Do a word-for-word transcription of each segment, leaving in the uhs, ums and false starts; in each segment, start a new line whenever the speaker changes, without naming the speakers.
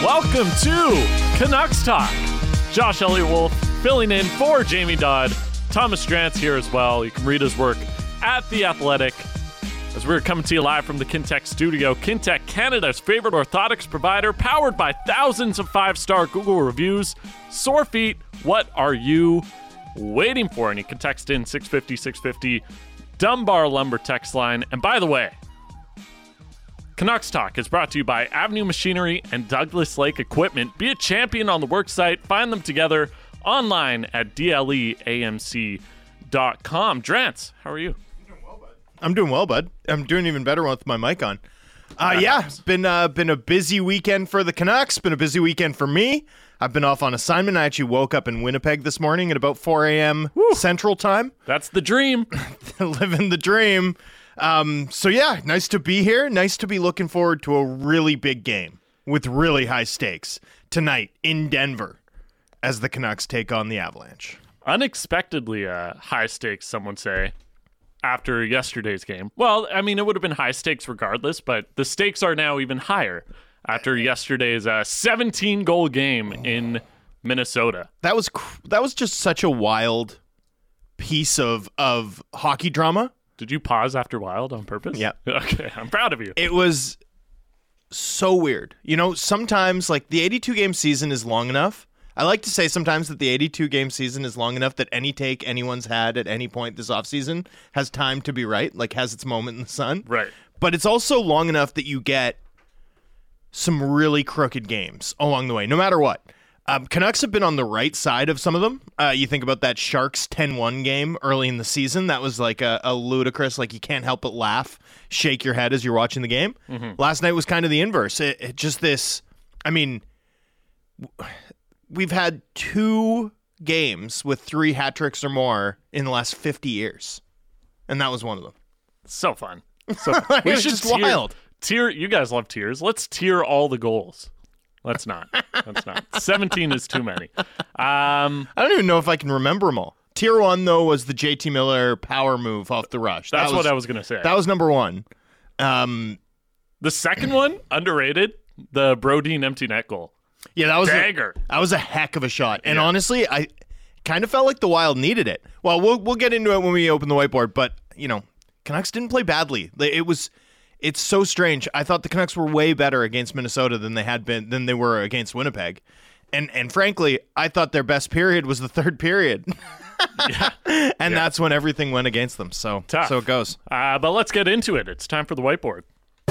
Welcome to Canucks Talk. Josh Elliott Wolf filling in for Jamie Dodd. Thomas Drance here as well. You can read his work at The Athletic. As we're coming to you live from the Kintec studio, Kintec, Canada's favorite orthotics provider, powered by thousands of five-star Google reviews. Sore feet, what are you waiting for? And you can text in six fifty, six fifty, Dunbar Lumber text line. And by the way, Canucks Talk is brought to you by Avenue Machinery and Douglas Lake Equipment. Be a champion on the work site. Find them together online at D L E A M C dot com. Drance, how are you?
I'm doing well, bud. I'm doing even better with my mic on. Uh, yeah, it's been, uh, been a busy weekend for the Canucks. Been a busy weekend for me. I've been off on assignment. I actually woke up in Winnipeg this morning at about four a.m. Woo. Central Time.
That's the dream.
Living the dream. Um, so, yeah, nice to be here. Nice to be looking forward to a really big game with really high stakes tonight in Denver as the Canucks take on the Avalanche.
Unexpectedly uh, high stakes, some would say, after yesterday's game. Well, I mean, it would have been high stakes regardless, but the stakes are now even higher after yesterday's uh, seventeen-goal game in Minnesota.
That was cr- that was just such a wild piece of of hockey drama.
Did you pause after Wild on purpose?
Yeah.
Okay, I'm proud of you.
It was so weird. You know, sometimes, like, the eighty-two game season is long enough. I like to say sometimes that the eighty-two game season is long enough that any take anyone's had at any point this offseason has time to be right, like has its moment in the sun.
Right.
But it's also long enough that you get some really crooked games along the way, no matter what. Um, Canucks have been on the right side of some of them. Uh, you think about that Sharks ten one game early in the season. That was like a, a ludicrous, like you can't help but laugh, shake your head as you're watching the game. Mm-hmm. Last night was kind of the inverse. It, it just this, I mean... W- We've had two games with three hat tricks or more in the last fifty years, and that was one of them.
So fun. So fun. We should
just
tier,
wild.
Tier. You guys love tiers. Let's tier all the goals. Let's not. Let's not. seventeen is too many. Um,
I don't even know if I can remember them all. Tier one though was the J T Miller power move off the rush.
That's
that was,
what I was gonna say.
That was number one. Um,
the second one, underrated. The Brodin empty net goal.
Yeah, that was
dagger.
A, that was a heck of a shot, and
yeah.
honestly, I kind of felt like the Wild needed it. Well, we'll we'll get into it when we open the whiteboard, but you know, Canucks didn't play badly. It was, it's so strange. I thought the Canucks were way better against Minnesota than they had been than they were against Winnipeg, and and frankly, I thought their best period was the third period,
yeah.
and
yeah.
that's when everything went against them. So
Tough.
so it goes.
Uh, but let's get into it. It's time for the whiteboard.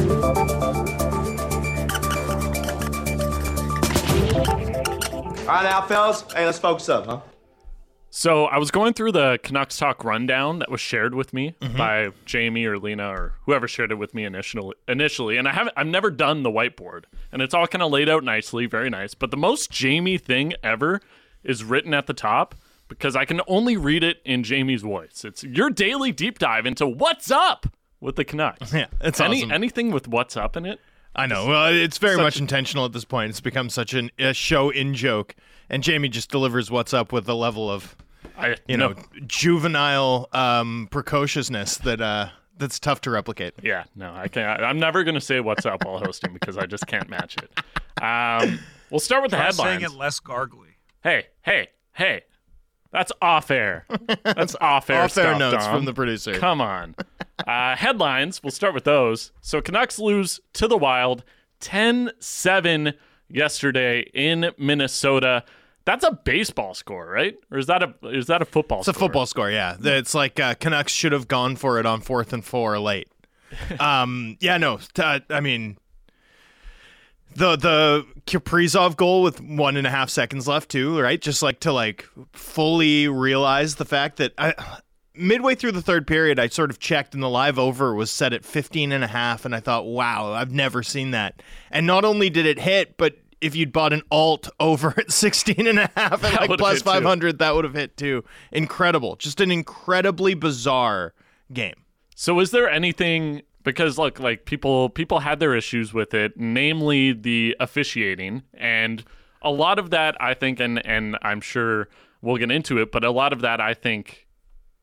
All right, now, fellas. Hey, let's focus up, huh?
So I was going through the Canucks Talk rundown that was shared with me
mm-hmm.
by Jamie or Lena or whoever shared it with me initially. Initially, and I haven't. I've never done the whiteboard, and it's all kind of laid out nicely, very nice. But the most Jamie thing ever is written at the top because I can only read it in Jamie's voice. It's your daily deep dive into what's up with the Canucks.
Yeah, it's
Any,
awesome.
Anything with what's up in it.
I know. Well, it's very
Such
much
a-
intentional at this point. It's become such an, a show in joke, and Jamie just delivers what's up with a level of,
I,
you
no.
know, juvenile um, precociousness that uh, that's tough to replicate.
Yeah, no, I can't. I'm never going to say what's up while hosting because I just can't match it. Um, we'll start with the
Try
headlines.
saying it less gargly.
Hey, hey, hey. That's off air. That's off air
Off air
stuff,
notes
Dom.
from the producer.
Come on. Uh, headlines, we'll start with those. So Canucks lose to the Wild ten seven yesterday in Minnesota. That's a baseball score, right? Or is that a is that a football
It's
score?
a football score, yeah. It's like uh, Canucks should have gone for it on fourth and four late. um, yeah, no. T- I mean, the the Kaprizov goal with one and a half seconds left too, right? Just like to like fully realize the fact that I, midway through the third period, I sort of checked and the live over was set at fifteen and a half, and I thought, wow, I've never seen that. And not only did it hit, but if you'd bought an alt over at sixteen and a half and like plus five hundred, that would have hit too. Incredible. Just an incredibly bizarre game.
So is there anything, because look, like people people had their issues with it, namely the officiating, and a lot of that I think, and and I'm sure we'll get into it, but a lot of that I think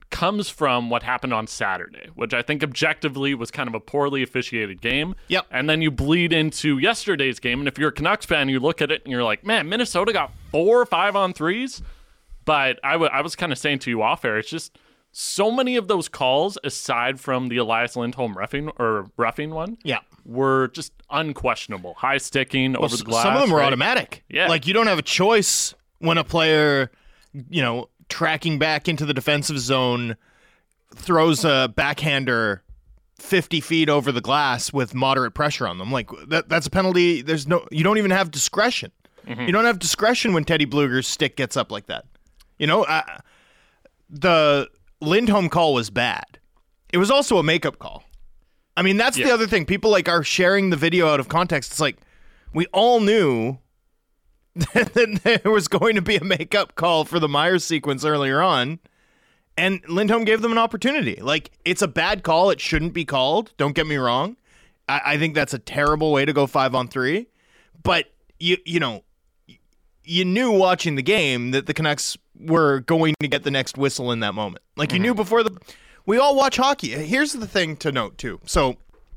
comes from what happened on Saturday, which I think objectively was kind of a poorly officiated game.
Yep.
And then you bleed into yesterday's game, and if you're a Canucks fan, you look at it and you're like, man, Minnesota got four five on threes. But I, w- I was kind of saying to you off air, it's just so many of those calls, aside from the Elias Lindholm roughing or roughing one,
Yeah.
were just unquestionable. High sticking
Well,
over the glass.
some of them were
right?
automatic.
Yeah.
Like, you don't have a choice when a player, you know, tracking back into the defensive zone throws a backhander fifty feet over the glass with moderate pressure on them. Like, that that's a penalty. There's no, you don't even have discretion. Mm-hmm. You don't have discretion when Teddy Blueger's stick gets up like that. You know, uh, the Lindholm call was bad. It was also a makeup call. I mean, that's
yeah.
the other thing. People like are sharing the video out of context. It's like, we all knew that there was going to be a makeup call for the Myers sequence earlier on, and Lindholm gave them an opportunity. Like, it's a bad call. It shouldn't be called. Don't get me wrong. I, I think that's a terrible way to go five on three. But, you you know, you knew watching the game that the Canucks were going to get the next whistle in that moment. Like, you mm-hmm. knew before the... We all watch hockey. Here's the thing to note, too. So,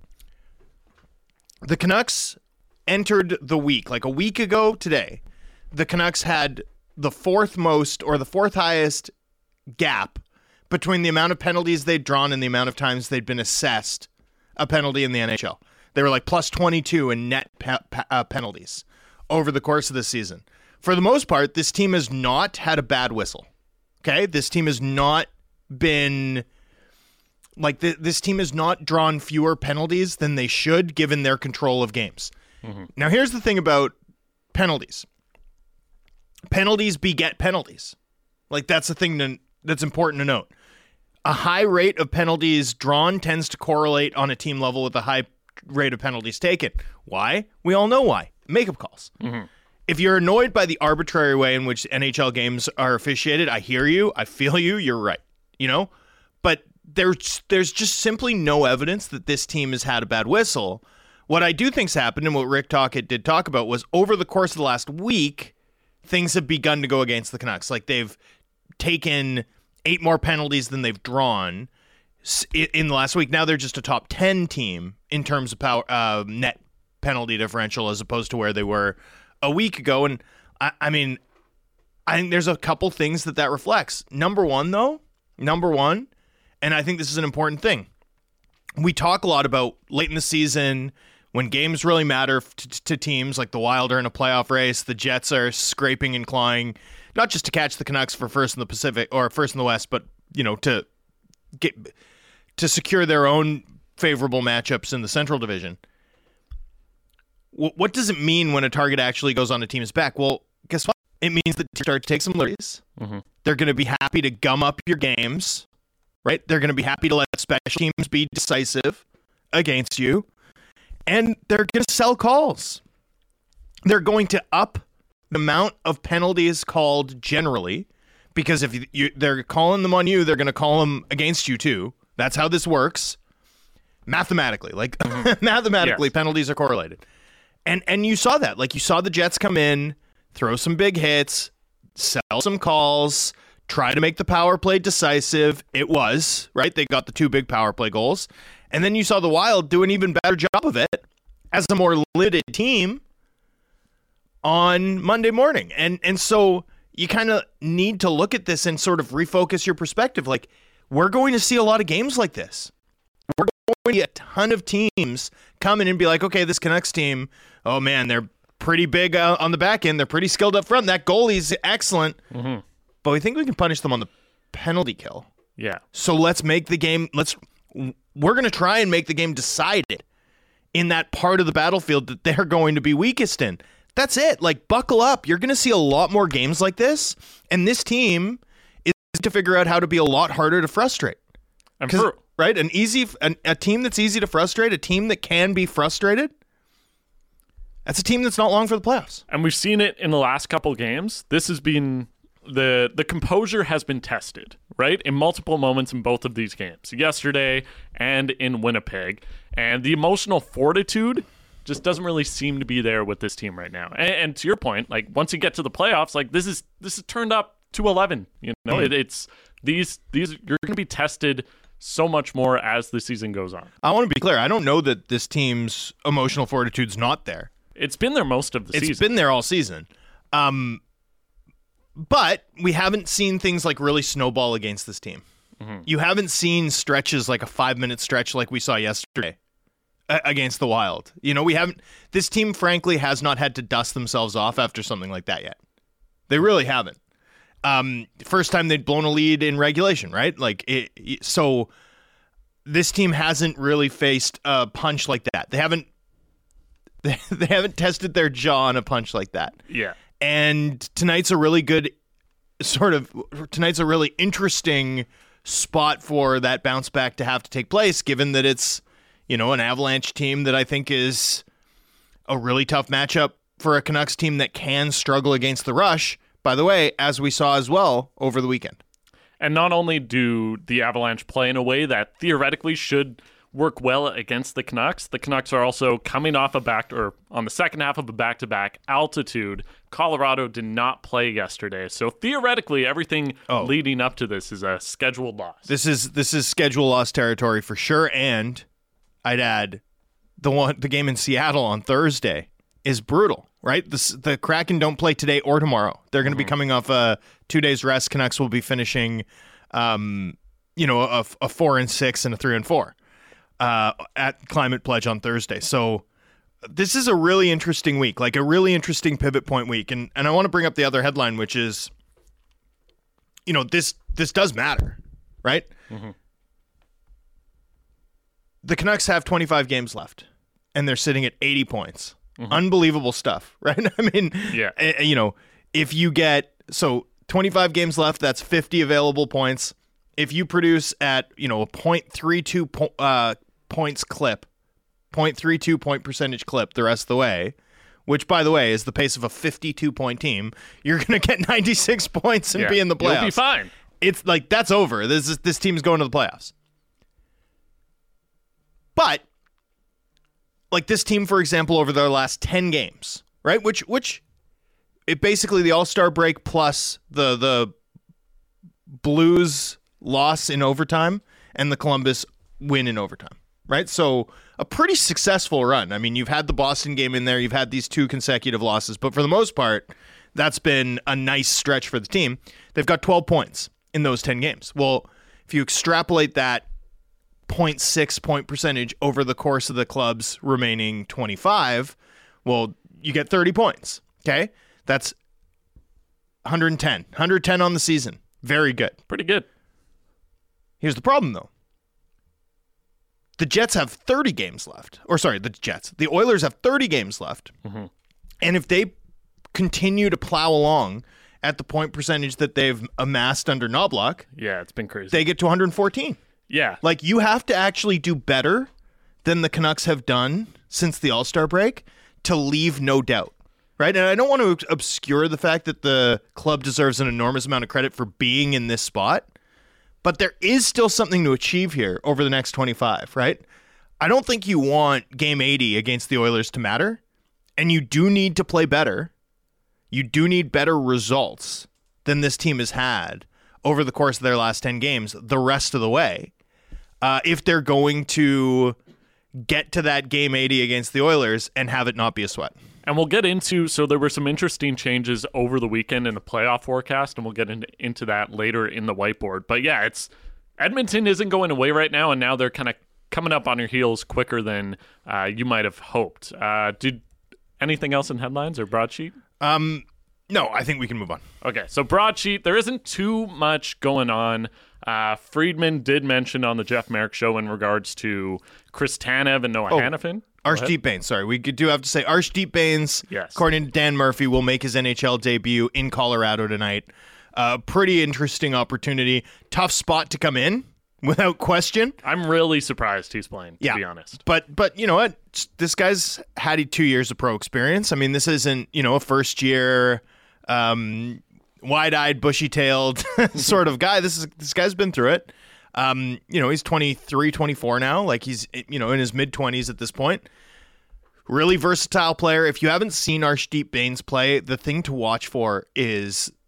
the Canucks entered the week, like a week ago today, the Canucks had the fourth most or the fourth highest gap between the amount of penalties they'd drawn and the amount of times they'd been assessed a penalty in the N H L. They were like plus twenty-two in net pe- pe- uh, penalties over the course of the season. For the most part, this team has not had a bad whistle. Okay? This team has not been... Like, th- this team has not drawn fewer penalties than they should given their control of games. Mm-hmm. Now, here's the thing about penalties. Penalties beget penalties. Like, that's the thing to, that's important to note. A high rate of penalties drawn tends to correlate on a team level with a high rate of penalties taken. Why? We all know why. Makeup calls. Mm-hmm. If you're annoyed by the arbitrary way in which N H L games are officiated, I hear you. I feel you. You're right. You know? But there's there's just simply no evidence that this team has had a bad whistle. What I do think's happened, and what Rick Tocchet did talk about, was over the course of the last week, things have begun to go against the Canucks. Like, they've taken eight more penalties than they've drawn in the last week. Now they're just a top ten team in terms of power uh, net penalty differential as opposed to where they were a week ago. And I, I mean, I think there's a couple things that that reflects. Number one, though, number one, and I think this is an important thing. We talk a lot about late in the season when games really matter to, to teams, like the Wild are in a playoff race, the Jets are scraping and clawing, not just to catch the Canucks for first in the Pacific or first in the West, but, you know, to get to secure their own favorable matchups in the Central Division. W- what does it mean when a target actually goes on a team's back? Well, guess what? It means that teams start to take some liberties. Mm-hmm. They're going to be happy to gum up your games. Right? They're going to be happy to let special teams be decisive against you. And they're going to sell calls. They're going to up the amount of penalties called generally, because if you, you, they're calling them on you, they're going to call them against you too. That's how this works. Mathematically. Like, mm-hmm. mathematically, yes. Penalties are correlated. And, and you saw that. Like, you saw the Jets come in, throw some big hits, sell some calls, try to make the power play decisive. It was, right? They got the two big power play goals. And then you saw the Wild do an even better job of it as a more limited team on Monday morning. And and so you kind of need to look at this and sort of refocus your perspective. Like, we're going to see a lot of games like this. We're going to see a ton of teams come in and be like, okay, this Canucks team, oh man, they're pretty big uh, on the back end. They're pretty skilled up front. That goalie's excellent. Mm-hmm. But we think we can punish them on the penalty kill.
Yeah.
So let's make the game, let's, we're going to try and make the game decided in that part of the battlefield that they're going to be weakest in. That's it. Like, buckle up. You're going to see a lot more games like this. And this team is to figure out how to be a lot harder to frustrate.
And for,
right? An easy, an, a team that's easy to frustrate, a team that can be frustrated, that's a team that's not long for the playoffs.
And we've seen it in the last couple games. This has been... The the composure has been tested, right, in multiple moments in both of these games, yesterday and in Winnipeg. And the emotional fortitude just doesn't really seem to be there with this team right now. And, and to your point, like, once you get to the playoffs, like, this is this is turned up to eleven. You know, mm. it, it's these these you're going to be tested so much more as the season goes on.
I want to be clear. I don't know that this team's emotional fortitude's not there.
It's been there most of the
it's
season.
It's been there all season. Um, but we haven't seen things like really snowball against this team. Mm-hmm. You haven't seen stretches like a five-minute stretch like we saw yesterday a- against the Wild. You know, we haven't. This team, frankly, has not had to dust themselves off after something like that yet. They really haven't. Um, first time they'd blown a lead in regulation, right? Like it, it, so this team hasn't really faced a punch like that. They haven't they, they haven't tested their jaw on a punch like that.
Yeah.
And tonight's a really good sort of tonight's a really interesting spot for that bounce back to have to take place, given that it's, you know, an Avalanche team that I think is a really tough matchup for a Canucks team that can struggle against the rush. By the way, as we saw as well over the weekend.
And not only do the Avalanche play in a way that theoretically should work well against the Canucks, the Canucks are also coming off a back or on the second half of a back-to-back altitude. Colorado did not play yesterday, so theoretically everything oh. leading up to this is a scheduled loss.
This is this is schedule loss territory for sure, and I'd add the one the game in Seattle on Thursday is brutal. Right? The, the Kraken don't play today or tomorrow. They're going to mm-hmm. be coming off a two days rest. Canucks will be finishing, um, you know, a, a four and six and a three and four uh, at Climate Pledge on Thursday. So this is a really interesting week, like a really interesting pivot point week. And and I want to bring up the other headline, which is, you know, this this does matter, right? Mm-hmm. The Canucks have twenty-five games left, and they're sitting at eighty points. Mm-hmm. Unbelievable stuff, right? I mean,
yeah.
you know, if you get, so twenty-five games left, that's fifty available points. If you produce at, you know, a point three two po- uh, points clip, point three two point percentage clip the rest of the way, which, by the way, is the pace of a fifty-two point team, you're going to get ninety-six points and
yeah.
be in the playoffs.
You'll be fine.
It's like, that's over. This is, this team's going to the playoffs. But like this team, for example, over their last ten games, right? Which, which, it basically the All-Star break plus the the Blues loss in overtime and the Columbus win in overtime, right? So a pretty successful run. I mean, you've had the Boston game in there, you've had these two consecutive losses, but for the most part, that's been a nice stretch for the team. They've got twelve points in those ten games. Well, if you extrapolate that zero point six point percentage over the course of the club's remaining twenty-five, well, you get thirty points. Okay? That's one hundred ten. one hundred ten on the season. Very good.
Pretty good.
Here's the problem, though. The Jets have thirty games left. Or sorry, the Jets. The Oilers have thirty games left. Mm-hmm. And if they continue to plow along at the point percentage that they've amassed under Knobloch,
yeah, it's been crazy.
They get to one hundred fourteen.
Yeah.
Like, you have to actually do better than the Canucks have done since the All-Star break to leave no doubt, right? And I don't want to obscure the fact that the club deserves an enormous amount of credit for being in this spot, but there is still something to achieve here over the next twenty-five, right? I don't think you want game eighty against the Oilers to matter, and you do need to play better. You do need better results than this team has had over the course of their last ten games the rest of the way. Uh, if they're going to get to that game eighty against the Oilers and have it not be a sweat.
And we'll get into, so there were some interesting changes over the weekend in the playoff forecast, and we'll get into, into that later in the whiteboard. But yeah, it's Edmonton isn't going away right now, and now they're kind of coming up on your heels quicker than uh, you might have hoped. Uh, did anything else in headlines or broadsheet?
Um, no, I think we can move on.
Okay, so broadsheet, there isn't too much going on. Uh, Friedman did mention on the Jeff Merrick show in regards to Chris Tanev and Noah oh, Hanifin.
Arshdeep Bains, sorry. We do have to say Arshdeep Bains,
yes.
According to Dan Murphy, will make his N H L debut in Colorado tonight. Uh, pretty interesting opportunity. Tough spot to come in, without question.
I'm really surprised he's playing, to
yeah,
be honest.
But but you know what? This guy's had two years of pro experience. I mean, this isn't, you know, a first year um, wide-eyed, bushy-tailed sort of guy. This is this guy's been through it. Um, you know, he's twenty-three, twenty-four now. Like, he's, you know, in his mid-twenties at this point. Really versatile player. If you haven't seen Arshdeep Bains play, the thing to watch for is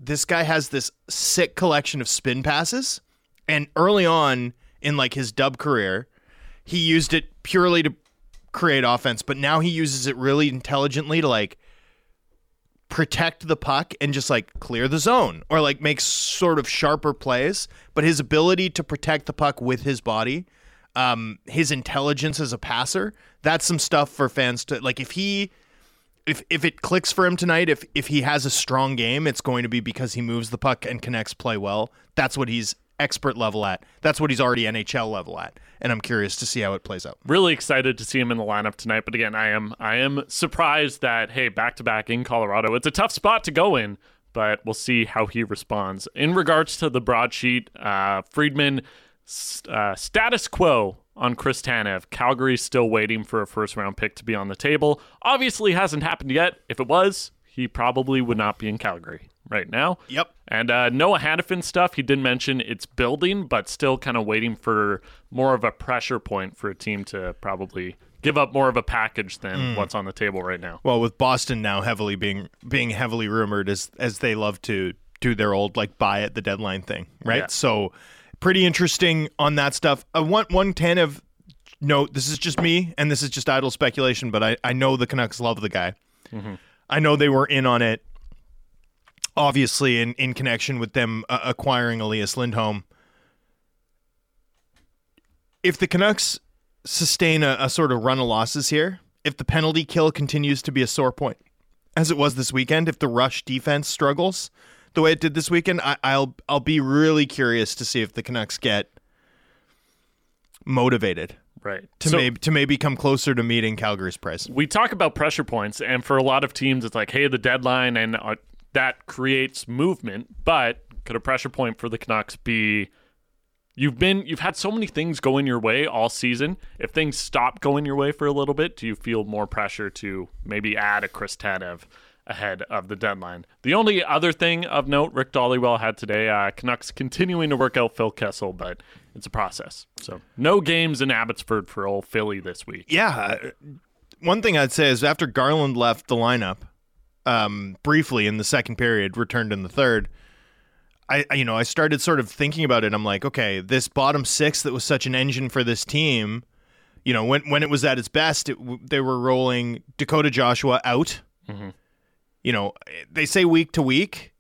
this guy has this sick collection of spin passes, and early on in like his dub career, he used it purely to create offense, but now he uses it really intelligently to like protect the puck and just like clear the zone or like make sort of sharper plays. But his ability to protect the puck with his body, um, his intelligence as a passer, that's some stuff for fans to like. If he, if if it clicks for him tonight, if if he has a strong game, it's going to be because he moves the puck and connects play well. That's what he's expert level at. That's what he's already N H L level at. And I'm curious to see how it plays out.
Really excited to see him in the lineup tonight. But again, I am I am surprised that, hey, back-to-back in Colorado. It's a tough spot to go in, but we'll see how he responds. In regards to the broadsheet, uh, Friedman, uh, status quo on Chris Tanev. Calgary's still waiting for a first-round pick to be on the table. Obviously hasn't happened yet. If it was, he probably would not be in Calgary right now.
Yep.
And uh, Noah Hannafin stuff, he did mention it's building, but still kind of waiting for more of a pressure point for a team to probably give up more of a package than mm. what's on the table right now.
Well, with Boston now heavily being being heavily rumored as as they love to do their old like buy at the deadline thing, right? Yeah. So pretty interesting on that stuff. I want one Tanev note. This is just me, and this is just idle speculation, but I, I know the Canucks love the guy. Mm-hmm. I know they were in on it. Obviously, in, in connection with them uh, acquiring Elias Lindholm. If the Canucks sustain a, a sort of run of losses here, if the penalty kill continues to be a sore point, as it was this weekend, if the rush defense struggles the way it did this weekend, I, I'll I'll be really curious to see if the Canucks get motivated.
Right.
To so, maybe to maybe come closer to meeting Calgary's price.
We talk about pressure points, and for a lot of teams, it's like, hey, the deadline and uh, that creates movement, but could a pressure point for the Canucks be you've been you've had so many things going your way all season. If things stop going your way for a little bit, do you feel more pressure to maybe add a Chris Tanev ahead of the deadline? The only other thing of note Rick Dollywell had today, uh, Canucks continuing to work out Phil Kessel, but it's a process. So no games in Abbotsford for old Philly this week.
Yeah. One thing I'd say is after Garland left the lineup, Um, briefly in the second period, returned in the third, I, I you know I started sort of thinking about it. I'm like, okay, this bottom six that was such an engine for this team, you know, when when it was at its best, it, they were rolling Dakota Joshua out. Mm-hmm. You know, they say week to week.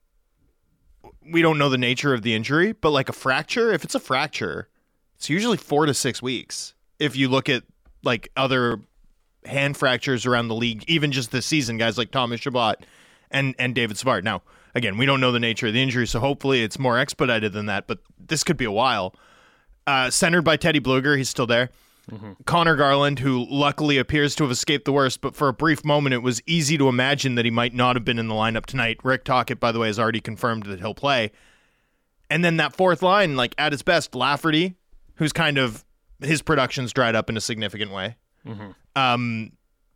We don't know the nature of the injury, but like a fracture, if it's a fracture, it's usually four to six weeks. If you look at like other hand fractures around the league, even just this season, guys like Thomas Chabot and and David Savard. Now, again, we don't know the nature of the injury, so hopefully it's more expedited than that, but this could be a while. Uh, centered by Teddy Bluger, he's still there. Mm-hmm. Connor Garland, who luckily appears to have escaped the worst, but for a brief moment it was easy to imagine that he might not have been in the lineup tonight. Rick Tocchet, by the way, has already confirmed that he'll play. And then that fourth line, like at its best, Lafferty, who's kind of, his production's dried up in a significant way. Mm-hmm. Um,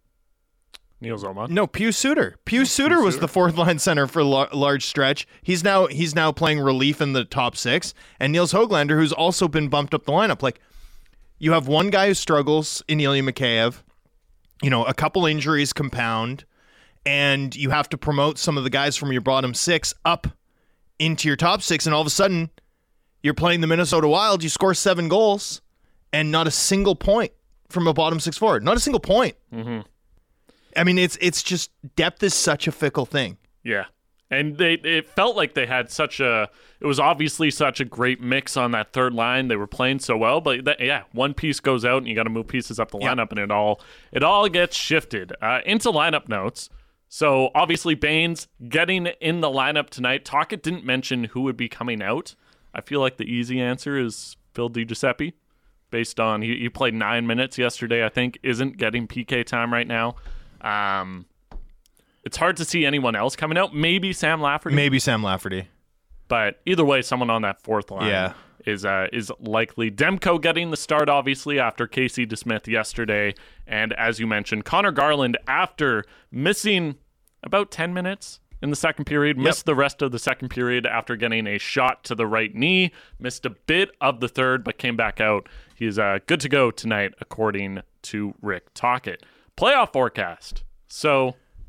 Neil Zoma.
No, Pius Suter. Pius Suter was the fourth line center for a la- large stretch. He's now he's now playing relief in the top six. And Niels Höglander, who's also been bumped up the lineup. Like, you have one guy who struggles in Ilya Mikheyev. You know, a couple injuries compound, and you have to promote some of the guys from your bottom six up into your top six, and all of a sudden, you're playing the Minnesota Wild. You score seven goals, and not a single point from a bottom six forward. Not a single point. Mm-hmm. I mean, it's it's just depth is such a fickle thing.
Yeah. And they it felt like they had such a, it was obviously such a great mix on that third line. They were playing so well, but that, yeah, one piece goes out and you got to move pieces up the lineup, yep. and it all it all gets shifted uh, into lineup notes. So obviously Baines getting in the lineup tonight. Tocchet didn't mention who would be coming out. I feel like the easy answer is Phil DiGiuseppe, based on he, he played nine minutes yesterday. I think isn't getting P K time right now. Um, it's hard to see anyone else coming out. Maybe Sam Lafferty.
Maybe Sam Lafferty.
But either way, someone on that fourth line
yeah.
is uh, is likely. Demko getting the start, obviously, after Casey DeSmith yesterday. And as you mentioned, Connor Garland, after missing about ten minutes in the second period, missed yep. the rest of the second period after getting a shot to the right knee, missed a bit of the third, but came back out. He's uh, good to go tonight, according to Rick Tocchet. Playoff forecast. So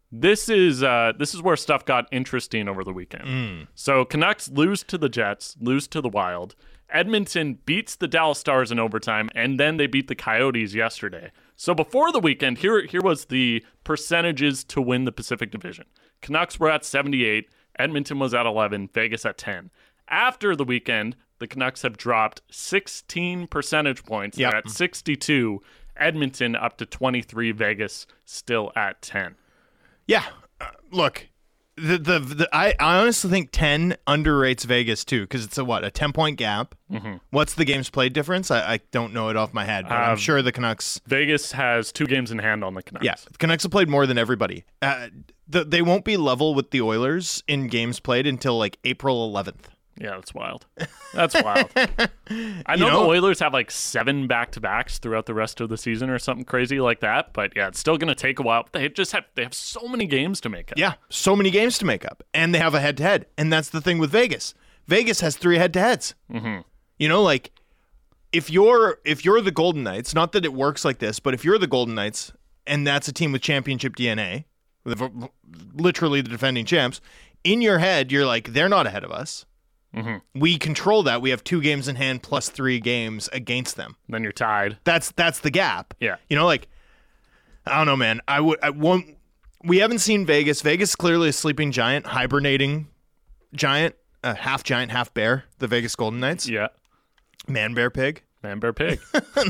This is uh, this is where stuff got interesting over the weekend.
Mm.
So Canucks lose to the Jets, lose to the Wild. Edmonton beats the Dallas Stars in overtime, and then they beat the Coyotes yesterday. So before the weekend, here here was the percentages to win the Pacific Division. Canucks were at seventy-eight, Edmonton was at eleven, Vegas at ten. After the weekend, the Canucks have dropped sixteen percentage points.
Yep.
They're at sixty-two, Edmonton up to twenty-three, Vegas still at ten.
Yeah, uh, look, the, the the I, I honestly think ten underrates Vegas too, because it's a what a ten point gap. Mm-hmm. What's the games played difference? I, I don't know it off my head, but
Uh,
I'm sure the Canucks.
Vegas has two games in hand on the Canucks.
Yeah, the Canucks have played more than everybody. Uh, the, they won't be level with the Oilers in games played until like April eleventh.
Yeah, that's wild. That's wild. I know,
You know-
the Oilers have like seven back-to-backs throughout the rest of the season or something crazy like that, but yeah, it's still going to take a while. They just have they have so many games to make up.
Yeah, so many games to make up, and they have a head-to-head, and that's the thing with Vegas. Vegas has three head-to-heads. Mm-hmm. You know, like if you're if you're the Golden Knights, not that it works like this, but if you're the Golden Knights, and that's a team with championship D N A, with literally the defending champs, in your head, you're like, they're not ahead of us. Mm-hmm. We control that. We have two games in hand plus three games against them.
Then you're tied.
That's that's the gap.
Yeah.
You know, like I don't know, man. I would. I won't. We haven't seen Vegas. Vegas is clearly a sleeping giant, hibernating giant, uh, half giant, half bear. The Vegas Golden Knights.
Yeah.
Man, bear, pig.
Man, bear, pig.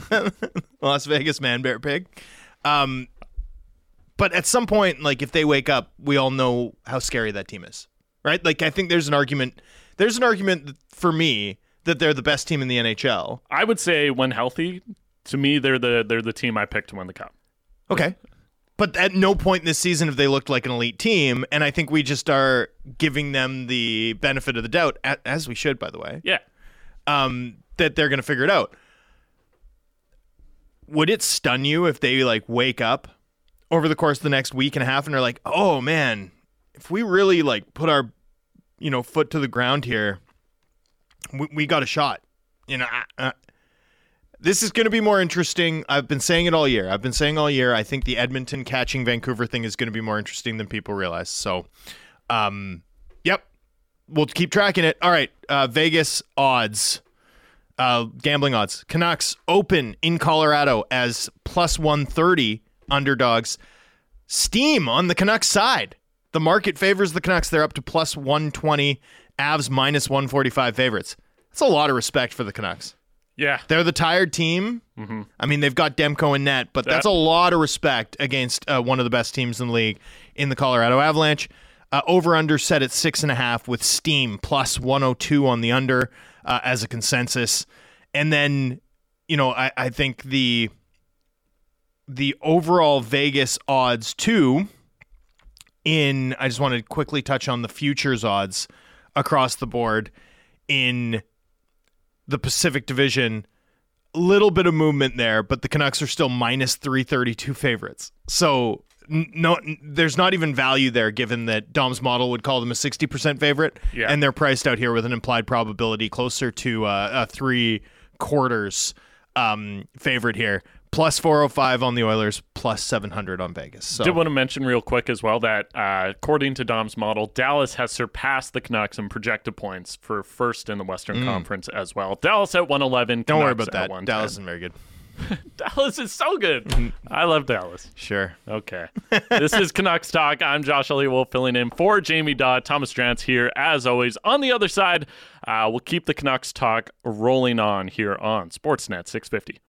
Las Vegas, man, bear, pig. Um, but at some point, like if they wake up, we all know how scary that team is, right? Like I think there's an argument. There's an argument for me that they're the best team in the N H L.
I would say when healthy, to me, they're the they're the team I picked to win the Cup.
Okay. But at no point in this season have they looked like an elite team, and I think we just are giving them the benefit of the doubt, a- as we should, by the way,
Yeah.
um, that they're going to figure it out. Would it stun you if they like wake up over the course of the next week and a half and are like, oh man, if we really like put our you know, foot to the ground here, we, we got a shot. You know, uh, this is going to be more interesting. I've been saying it all year. I've been saying all year. I think the Edmonton catching Vancouver thing is going to be more interesting than people realize. So, um, yep, we'll keep tracking it. All right, uh, Vegas odds, uh, gambling odds. Canucks open in Colorado as plus one thirty underdogs. Steam on the Canucks side. The market favors the Canucks. They're up to plus one twenty. Avs minus one forty-five favorites. That's a lot of respect for the Canucks.
Yeah.
They're the tired team. Mm-hmm. I mean, they've got Demko and net, but
That-
that's a lot of respect against uh, one of the best teams in the league in the Colorado Avalanche. Uh, over-under set at six and a half with Steam plus one oh two on the under uh, as a consensus. And then, you know, I, I think the the overall Vegas odds too. In, I just want to quickly touch on the futures odds across the board in the Pacific Division. Little bit of movement there, but the Canucks are still minus three thirty-two favorites. So n- no, n- there's not even value there, given that Dom's model would call them a sixty percent favorite,
Yeah.
and they're priced out here with an implied probability closer to uh, a three quarters um, favorite here. Plus four oh five on the Oilers, plus seven hundred on Vegas. So
Did want to mention real quick as well that uh, according to Dom's model, Dallas has surpassed the Canucks in projected points for first in the Western Conference as well. Dallas at one eleven.
Mm. don't worry
Canucks
about
at
that.
one ten.
Dallas isn't very good.
Dallas is so good. I love Dallas.
Sure.
Okay. This is Canucks Talk. I'm Josh Elliott Wolf filling in for Jamie Dodd. Thomas Drance here, as always. On the other side, uh, we'll keep the Canucks Talk rolling on here on Sportsnet six fifty.